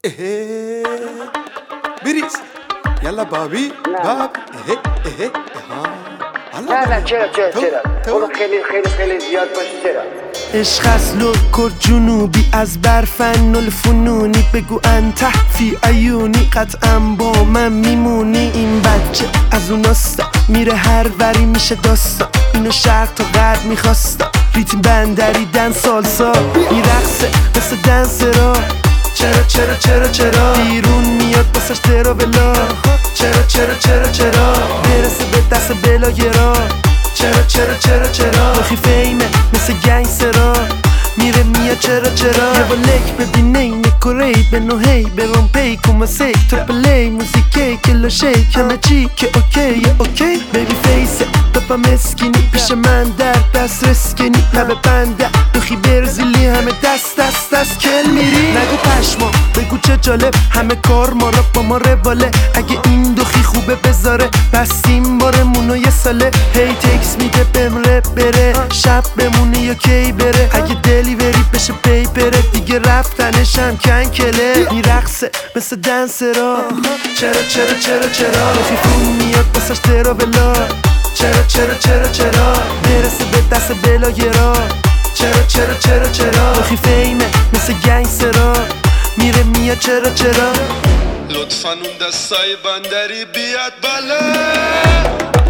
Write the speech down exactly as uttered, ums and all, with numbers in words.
اهه بریز یلا بابی باب اهه اهه نه نه چرا چرا چرا اون خیلی خیلی خیلی زیاد باشه چرا عشق از لوکر جنوبی از برفن الفنونی بگو انت فی عیونی قطعا با من میمونی این بچه از اوناستا میره هر وری میشه داستا اینو شرق تا غرب میخواستا ریتم بندریدن سالسا میرقصه مثل دنسرا چرا چرا چرا چرا بیرون میاد باسش درا بلا چرا چرا چرا چرا برسه به دست بلاگرا چرا چرا چرا چرا بخی فیمه مثل گنگسترا میره میاد چرا چرا یه با لک ببینه اینه کوری به نوهی به رومپی کوما سیک تو پلی موزیکی کلا شیک همه چی که اوکیه اوکی بیبی فیسه دپا مسکینی پیش من در دست رسکنی لبه بنده دوخی برزیلی همه دست دست دست کل میری نگو پشما بگو چه جالب همه کار ما را با ما رواله اگه این دوخی خوبه بذاره بستیم بارمونو یه ساله هی تکس میده بهم رپ بره شب بمونه یا کی بره اگه دلیوری بشه پیپره دیگه رفتنش هم کنکله میرقصه مثل دنسرا چرا چرا چرا چرا بخی فون میاد باسش درا بلا چرا چرا چرا چرا برسه به دست بلاگرا چرا چرا چرا چرا بخی فیمه مثل گنگسترا میره میاد چرا چرا لطفاً اون دستای بندری بیاد بالا